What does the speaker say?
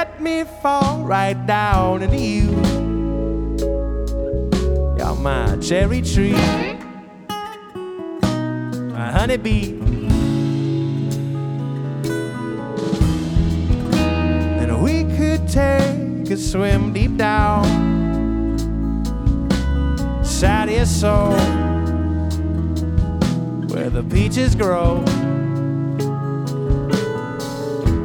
let me fall right down into you. You're my cherry tree, my honeybee. And we could take a swim deep down inside your soul, where the peaches grow.